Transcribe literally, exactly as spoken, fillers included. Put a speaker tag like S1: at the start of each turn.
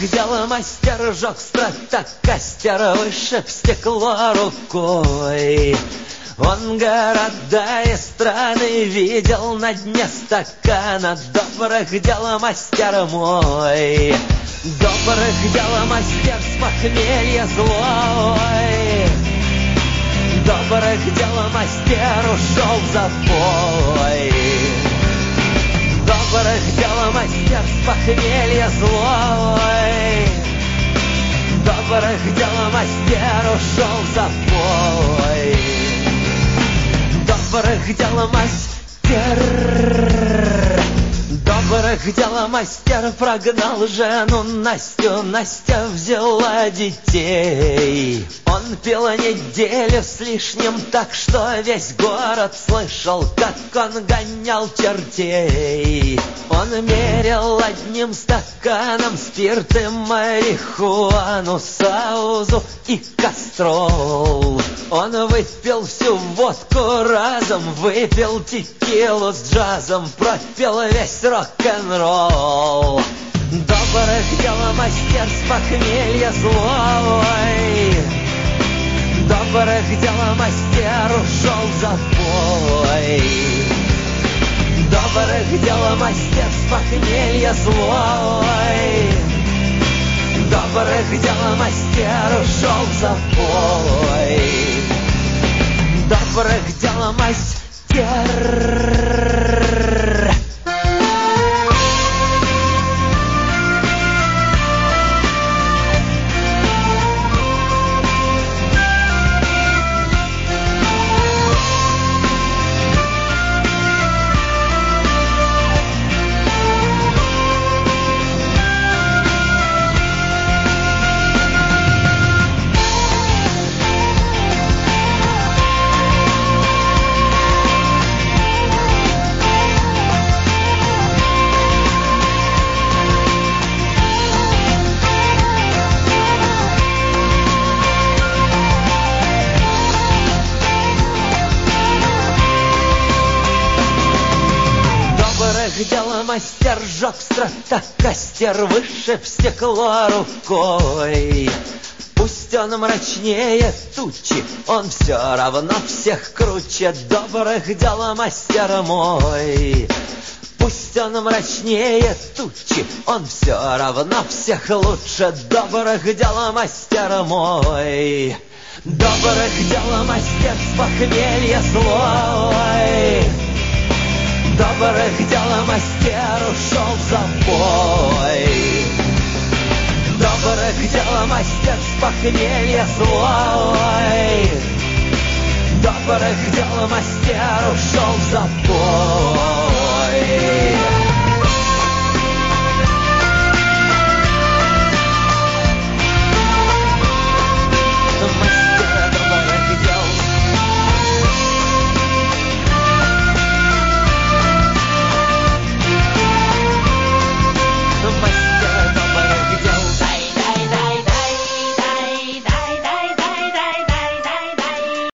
S1: дел мастер жег стратокастер, вышиб стекло рукой. Он города и страны видел на дне стакана. Добрых дел мастер мой, добрых дел мастер с похмелья злой. Добрых дел мастер ушел в запой. Добрых дел мастер с похмелья злой. Добрых дел мастер ушел в запой. Добрых дел мастер, добрых дел мастер прогнал жену Настю. Настя взяла детей. Он пил неделю с лишним, так что весь город слышал, как он гонял чертей. Он мерил одним стаканом спирт и марихуану, саузу и кастрол. Он выпил всю водку разом, выпил текилу с джазом, пропил весь рок-н-ролл. Добрых дел мастер с похмелья злой. Добрых дел мастер ушел в запой. Добрых дел мастер с похмелья злой. Добрых дел мастер ушел в запой. Добрых дел мастер. Мастер жег стратокастер, вышиб стекло рукой. Пусть он мрачнее тучи, он все равно всех круче. Добрых дел мастер мой. Пусть он мрачнее тучи, он все равно всех лучше. Добрых дел мастер мой. Добрых дел мастер с похмелья злой. Добрых дел мастер ушел в запой. Добрых дел мастер с похмелья злой.